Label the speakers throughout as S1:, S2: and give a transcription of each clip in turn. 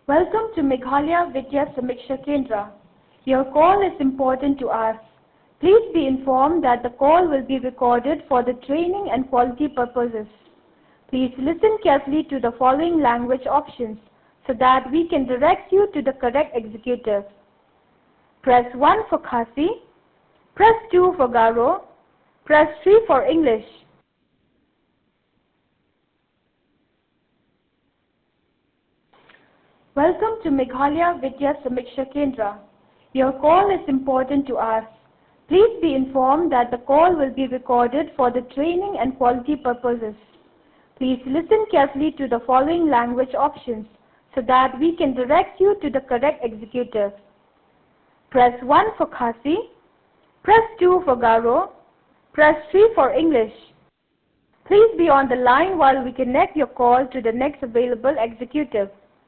S1: Welcome to Meghalaya Vidya Samiksha Kendra. Your call is important to us. Please be informed that the call will be recorded for the training and quality purposes. Please listen carefully to the following language options so that we can direct you to the correct executive. Press 1 for Khasi, press 2 for Garo, press 3 for English. Welcome to Meghalaya Vidya Samiksha Kendra. Your call is important to us. Please be informed that the call will be recorded for the training and quality purposes. Please listen carefully to the following language options so that we can direct you to the correct executive. Press 1 for Khasi, press 2 for Garo, press 3 for English. Please be on the line while we connect your call to the next available executive.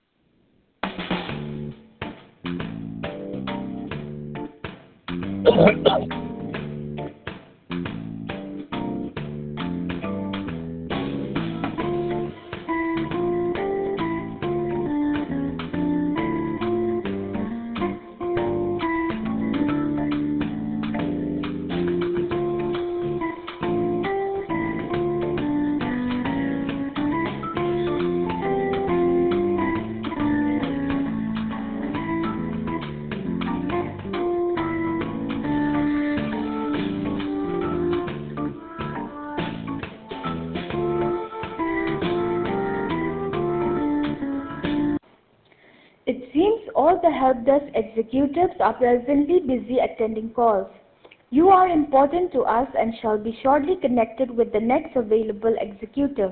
S1: It seems all the help desk executives are presently busy attending calls. You are important to us and shall be shortly connected with the next available executive.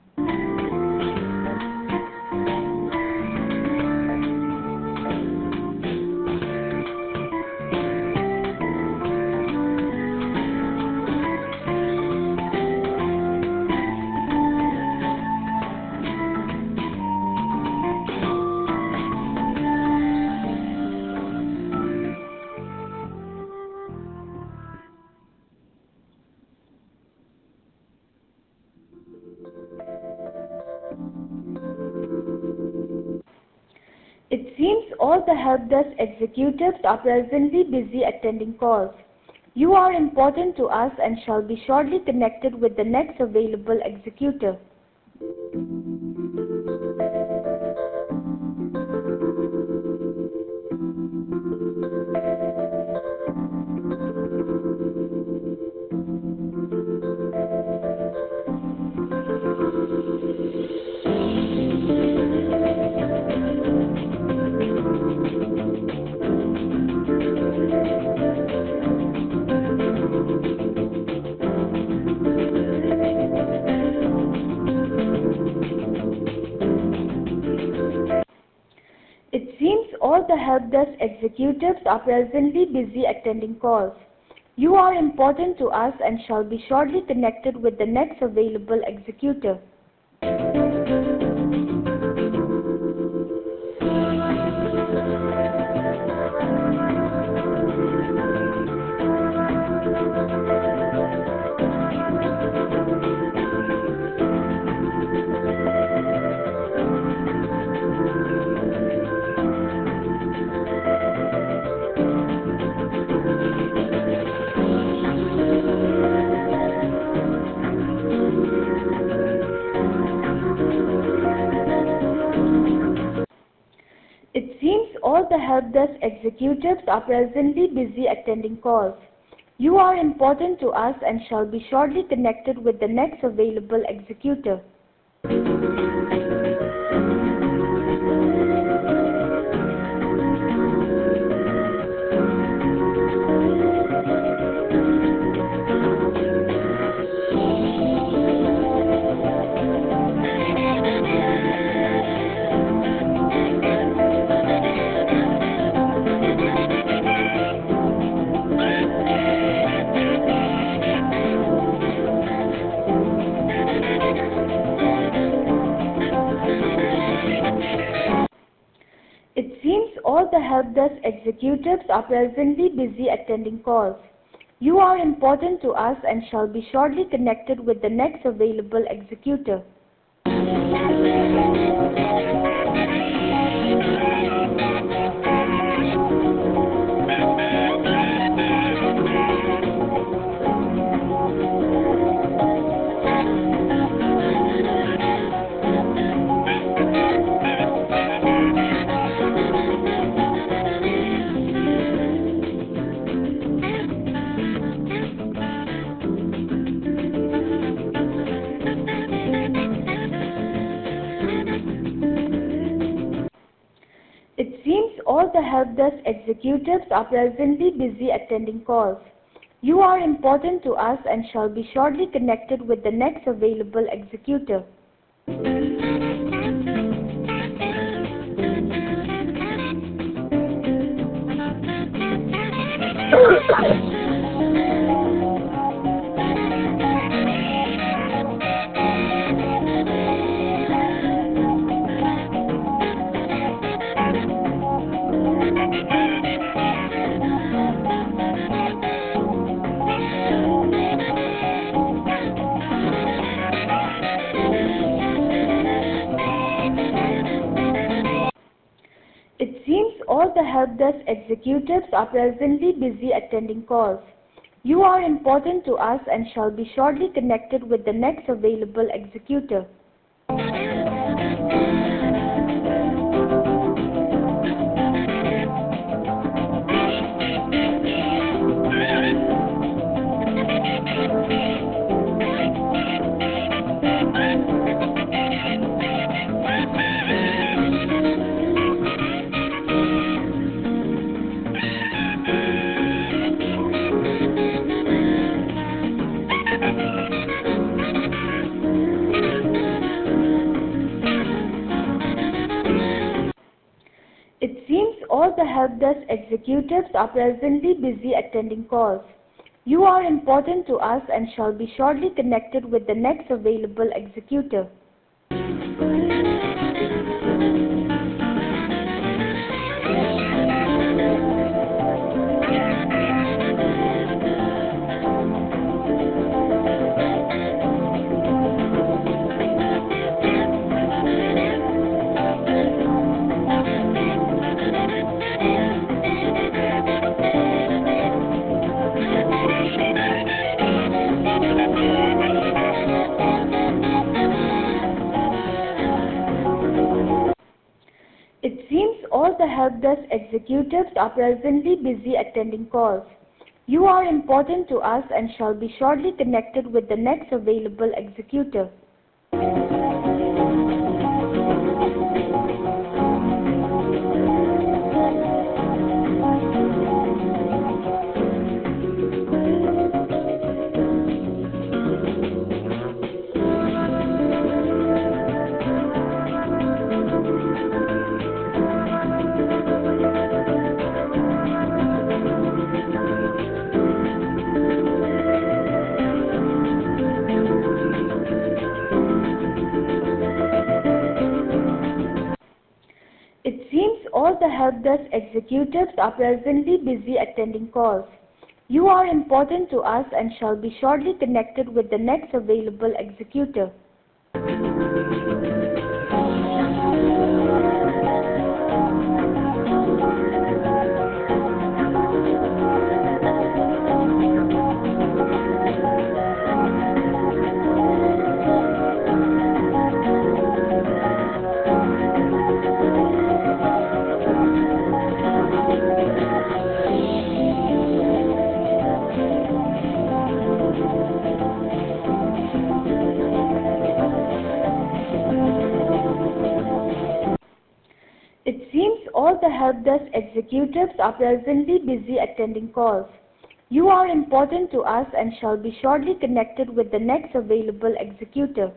S1: It seems all the help desk executives are presently busy attending calls. You are important to us and shall be shortly connected with the next available executive. It seems all the help desk executives are presently busy attending calls. You are important to us and shall be shortly connected with the next available executive. It seems all the help desk executives are presently busy attending calls. You are important to us and shall be shortly connected with the next available executive. It seems all the help desk executives are presently busy attending calls. You are important to us and shall be shortly connected with the next available executive. It seems all the help desk executives are presently busy attending calls. You are important to us and shall be shortly connected with the next available executive. It seems all the help desk executives are presently busy attending calls. You are important to us and shall be shortly connected with the next available executive. It seems all the help desk executives are presently busy attending calls. You are important to us and shall be shortly connected with the next available executive. It seems all the help desk executives are presently busy attending calls. You are important to us and shall be shortly connected with the next available executive. It seems all the help desk executives are presently busy attending calls. You are important to us and shall be shortly connected with the next available executive. It seems all the help desk executives are presently busy attending calls. You are important to us and shall be shortly connected with the next available executive.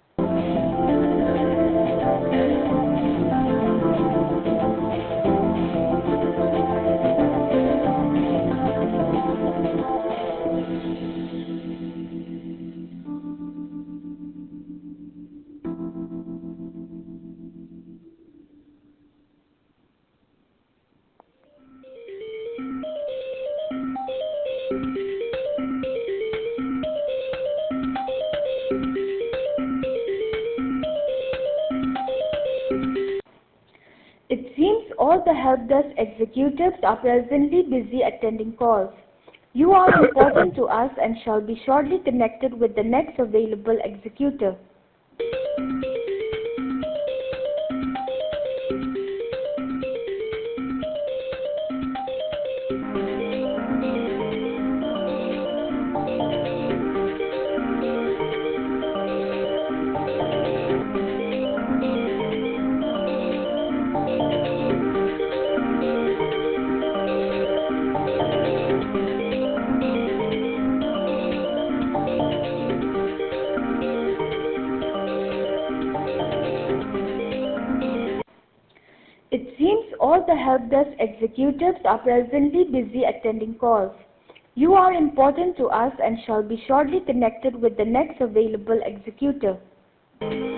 S1: It seems all the help desk executives are presently busy attending calls. You are important to us and shall be shortly connected with the next available executive. It seems all the help desk executives are presently busy attending calls. You are important to us and shall be shortly connected with the next available executive.